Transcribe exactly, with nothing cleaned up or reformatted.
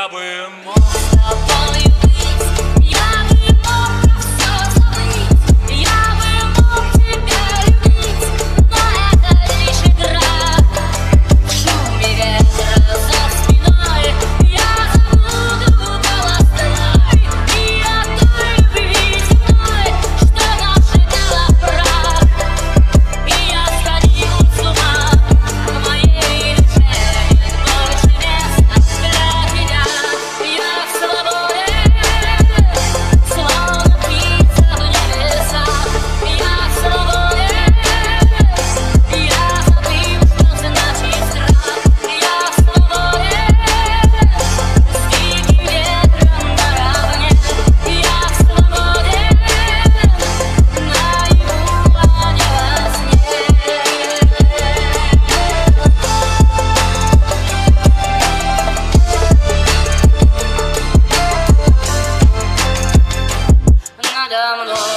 я бы мог с тобою быть, я бы мог про все забыть, я бы мог тебя любить, но это лишь игра. В шуме ветра за спиной я забуду голос твой и о той любви земной, что нажигала прах. И я сходил с ума, в моей душе нет больше места для тебя. Я свободен, словно птица в небесах. Я свободен, я забыл, что значит страх. Я свободен, с диким ветром наравне. Я свободен, наяву, а не во сне. Надо мной